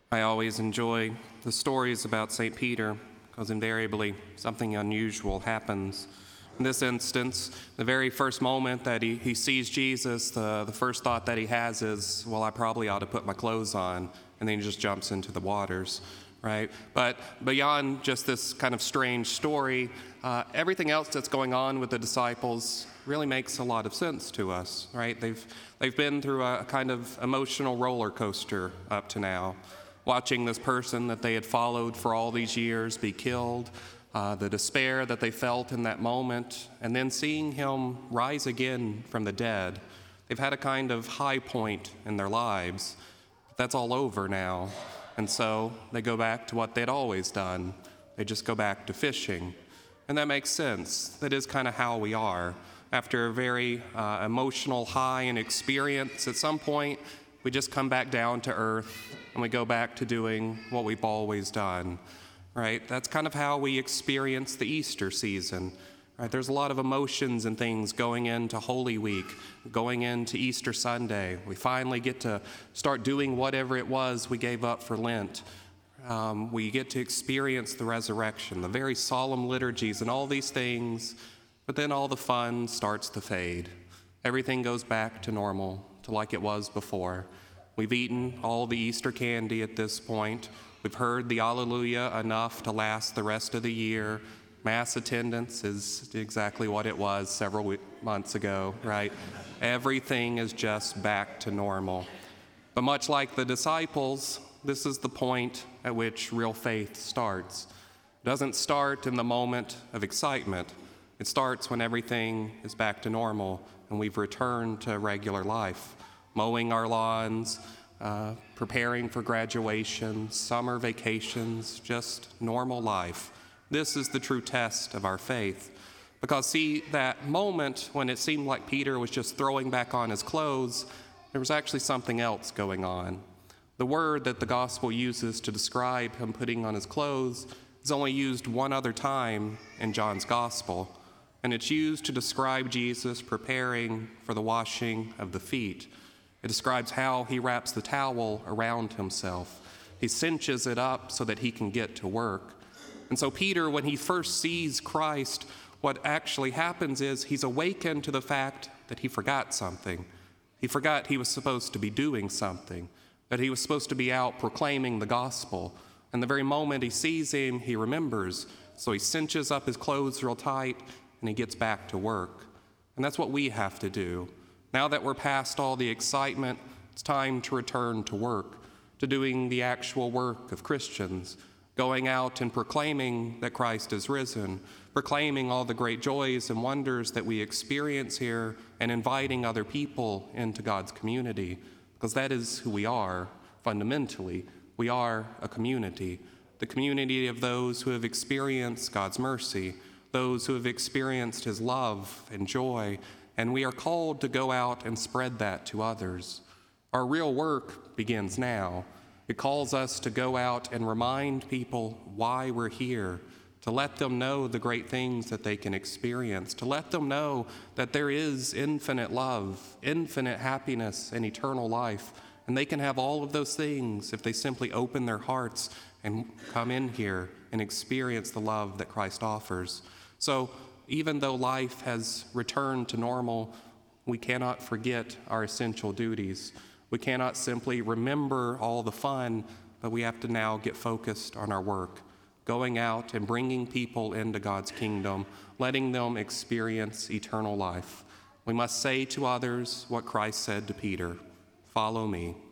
I always enjoy the stories about St. Peter because invariably something unusual happens. In this instance, the very first moment that he sees Jesus, the first thought that he has is, well, I probably ought to put my clothes on, and then he just jumps into the waters, right? But beyond just this kind of strange story, everything else that's going on with the disciples really makes a lot of sense to us, right? They've been through a kind of emotional roller coaster up to now, watching this person that they had followed for all these years be killed, the despair that they felt in that moment, and then seeing him rise again from the dead. They've had a kind of high point in their lives. That's all over now. And so they go back to what they'd always done. They just go back to fishing. And that makes sense. That is kind of how we are. After a very emotional high and experience, at some point, we just come back down to earth and we go back to doing what we've always done, right? That's kind of how we experience the Easter season, right? There's a lot of emotions and things going into Holy Week, going into Easter Sunday. We finally get to start doing whatever it was we gave up for Lent. We get to experience the resurrection, the very solemn liturgies and all these things, but then all the fun starts to fade. Everything goes back to normal, to like it was before. We've eaten all the Easter candy at this point. We've heard the Alleluia enough to last the rest of the year. Mass attendance is exactly what it was several months ago, right? Everything is just back to normal. But much like the disciples, this is the point at which real faith starts. It doesn't start in the moment of excitement. It starts when everything is back to normal and we've returned to regular life. Mowing our lawns, preparing for graduation, summer vacations, just normal life. This is the true test of our faith. Because see, that moment when it seemed like Peter was just throwing back on his clothes, there was actually something else going on. The word that the gospel uses to describe him putting on his clothes is only used one other time in John's gospel, and it's used to describe Jesus preparing for the washing of the feet. It describes how he wraps the towel around himself. He cinches it up so that he can get to work. And so Peter, when he first sees Christ, what actually happens is he's awakened to the fact that he forgot something. He forgot he was supposed to be doing something, that he was supposed to be out proclaiming the gospel. And the very moment he sees him, he remembers. So he cinches up his clothes real tight and he gets back to work. And that's what we have to do. Now that we're past all the excitement, it's time to return to work, to doing the actual work of Christians, going out and proclaiming that Christ is risen, proclaiming all the great joys and wonders that we experience here, and inviting other people into God's community, because that is who we are, fundamentally. We are a community, the community of those who have experienced God's mercy, those who have experienced his love and joy, and we are called to go out and spread that to others. Our real work begins now. It calls us to go out and remind people why we're here, to let them know the great things that they can experience, to let them know that there is infinite love, infinite happiness, and eternal life, and they can have all of those things if they simply open their hearts and come in here and experience the love that Christ offers. So, even though life has returned to normal, we cannot forget our essential duties. We cannot simply remember all the fun, but we have to now get focused on our work, going out and bringing people into God's kingdom, letting them experience eternal life. We must say to others what Christ said to Peter, "Follow me."